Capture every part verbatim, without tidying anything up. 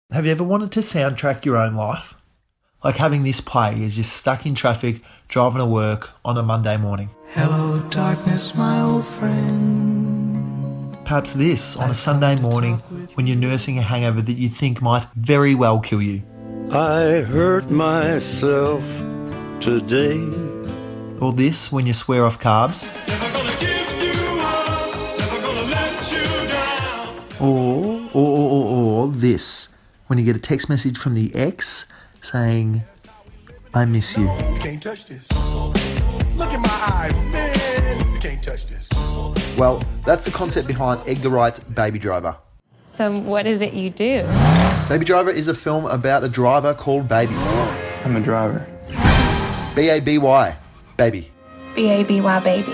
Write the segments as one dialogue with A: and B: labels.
A: Have you ever wanted to soundtrack your own life? Like having this play as you're stuck in traffic, driving to work on a Monday morning.
B: Hello, darkness, my old friend.
A: Perhaps this on a Sunday morning when you're nursing a hangover that you think might very well kill you.
C: I hurt myself today.
A: Or this when you swear off carbs.
B: Never gonna give you up, never gonna let you down.
A: Or, or, or, or, or this when you get a text message from the ex saying, I miss you.
D: You can't touch this. Look at my eyes, man. You can't touch this.
A: Well, that's the concept behind Edgar Wright's Baby Driver.
E: So what is it you do?
A: Baby Driver is a film about a driver called Baby.
F: I'm a driver.
A: B A B Y, Baby.
E: B A B Y baby.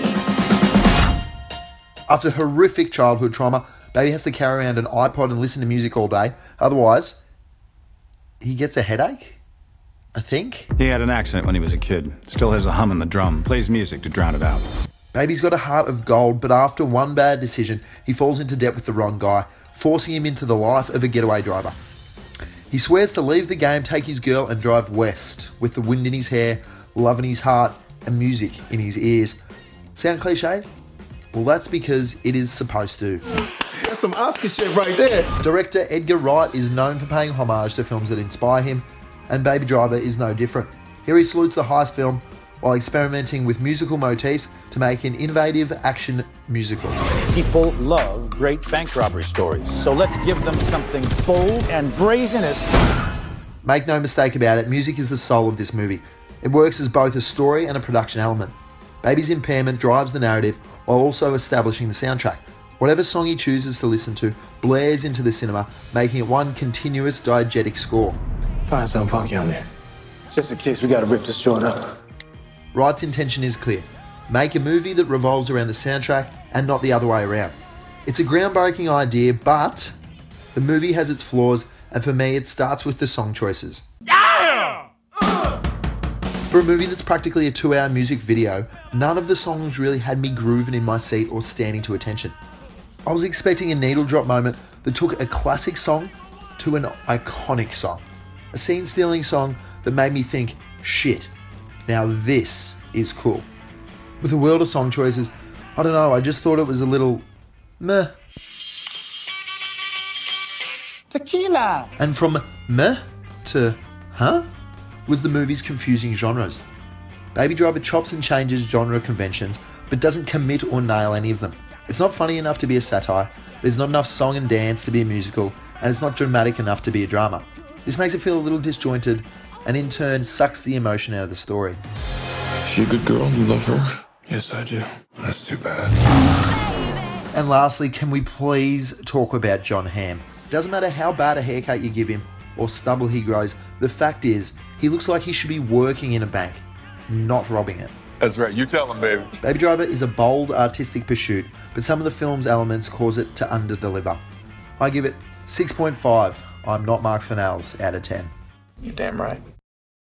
A: After horrific childhood trauma, Baby has to carry around an iPod and listen to music all day. Otherwise, he gets a headache, I think.
G: He had an accident when he was a kid. Still has a hum in the drum. Plays music to drown it out.
A: Baby's got a heart of gold, but after one bad decision, he falls into debt with the wrong guy, forcing him into the life of a getaway driver. He swears to leave the game, take his girl and drive west, with the wind in his hair, love in his heart, and music in his ears. Sound cliche? Well, that's because it is supposed to.
D: That's some Oscar shit right there.
A: Director Edgar Wright is known for paying homage to films that inspire him, and Baby Driver is no different. Here he salutes the heist film while experimenting with musical motifs to make an innovative action musical.
H: People love great bank robbery stories, so let's give them something bold and brazen as...
A: Make no mistake about it, music is the soul of this movie. It works as both a story and a production element. Baby's impairment drives the narrative while also establishing the soundtrack. Whatever song he chooses to listen to blares into the cinema, making it one continuous diegetic score.
F: Find something funky on there. Just in case we gotta rip this joint up.
A: Wright's intention is clear. Make a movie that revolves around the soundtrack and not the other way around. It's a groundbreaking idea, but the movie has its flaws, and for me it starts with the song choices.
B: Yeah!
A: For a movie that's practically a two-hour music video, none of the songs really had me grooving in my seat or standing to attention. I was expecting a needle drop moment that took a classic song to an iconic song. A scene-stealing song that made me think, shit, now this is cool. With a world of song choices, I don't know, I just thought it was a little meh.
F: Tequila!
A: And from meh to huh was the movie's confusing genres. Baby Driver chops and changes genre conventions, but doesn't commit or nail any of them. It's not funny enough to be a satire, there's not enough song and dance to be a musical, and it's not dramatic enough to be a drama. This makes it feel a little disjointed, and in turn sucks the emotion out of the story.
F: She a good girl? You love her?
D: Yes, I do. That's too bad.
A: And lastly, can we please talk about Jon Hamm? Doesn't matter how bad a haircut you give him or stubble he grows, the fact is, he looks like he should be working in a bank, not robbing it.
I: That's right, you tell him, baby.
A: Baby Driver is a bold artistic pursuit, but some of the film's elements cause it to underdeliver. I give it six point five. I'm not Mark Fennells out of ten.
F: You're damn right.